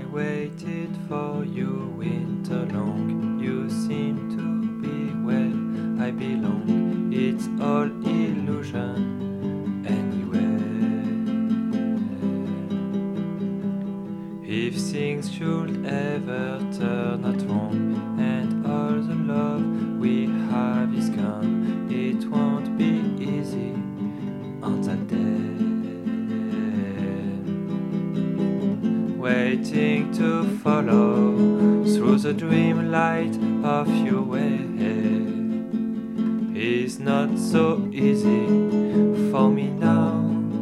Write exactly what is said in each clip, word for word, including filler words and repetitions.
waited for you winter long. You seem to be where I belong. It's all illusion anyway. If things should ever turn out wrong and all the love we have is gone, it won't be easy on that day. Waiting to follow through the dream light of your way is not so easy for me now.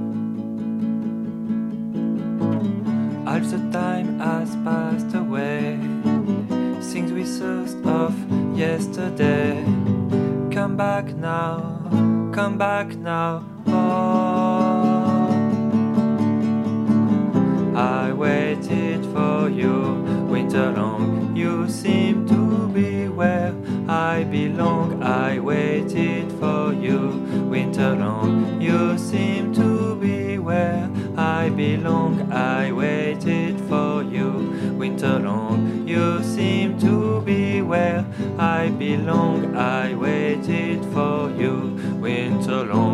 All the time has passed away, things we thought of yesterday. Come back now, come back now. Oh, I waited for you winter long. You seem to be where I belong. I waited for you winter long. You seem to be where I belong. I waited for you winter long. You seem to be where I belong. I waited for you winter long.